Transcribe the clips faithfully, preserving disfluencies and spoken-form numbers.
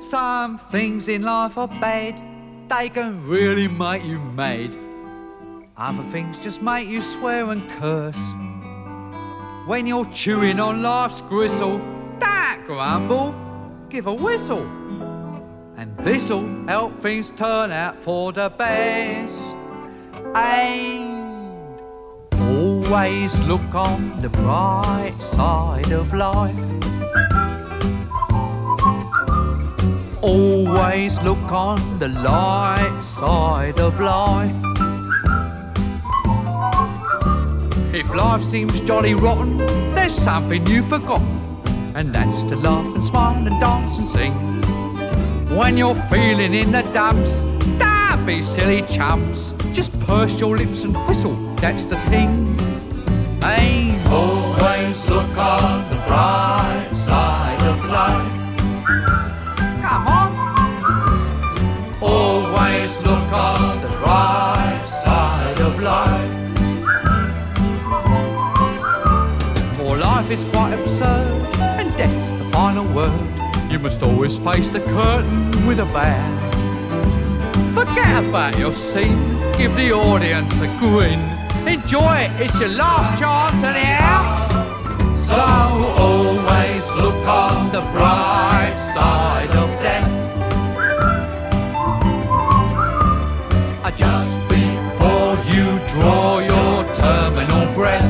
Some things in life are bad, they can really make you mad. Other things just make you swear and curse. When you're chewing on life's gristle, don't grumble, give a whistle. And this'll help things turn out for the best. And always look on the bright side of life. Always look on the light side of life. If life seems jolly rotten, there's something you've forgotten, and that's to laugh and smile and dance and sing. When you're feeling in the dumps, don't be silly chumps. Just purse your lips and whistle, that's the thing. Hey, always look on the bright side of life. Come on. Always look on the bright side of life. For life is quite absurd, and death's the final word. You must always face the curtain with a bow. Forget about your scene, give the audience a grin. Enjoy it, it's your last chance anyhow. So always look on the bright side of death. Just before you draw your terminal breath.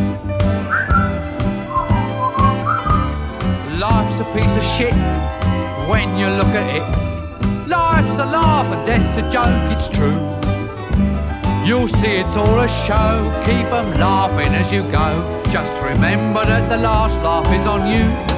Life's a piece of shit when you look at it. Life's a laugh and death's a joke, it's true. You'll see it's all a show, keep 'em laughing as you go. Just remember that the last laugh is on you.